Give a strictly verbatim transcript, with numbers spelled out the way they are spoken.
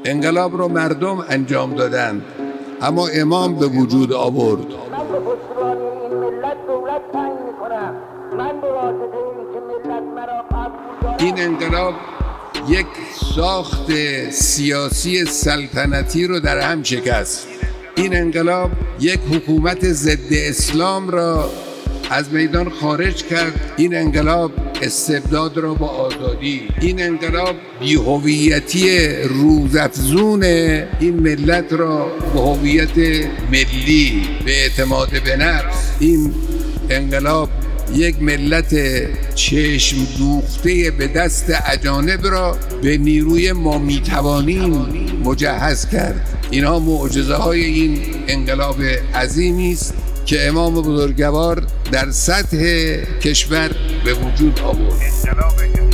انقلاب را مردم انجام دادند، اما امام به وجود آورد. من به پشتیبانی این ملت دولت تعیین میکنم. من به واسطه این که ملت مرا قبول دارد. این انقلاب یک ساخت سیاسی سلطنتی رو در هم شکست. این انقلاب یک حکومت ضد اسلام را از میدان خارج کرد. این انقلاب استبداد را با آزادی، این انقلاب بی‌هویتی روزافزون این ملت را به هویت ملی، به اعتماد به نفس، این انقلاب یک ملت چشم دوخته به دست اجانب را به نیروی ما میتوانیم مجهز کرد. اینها معجزه های این انقلاب عظیمی است که امام بزرگوار در سطح کشور به وجود آورد.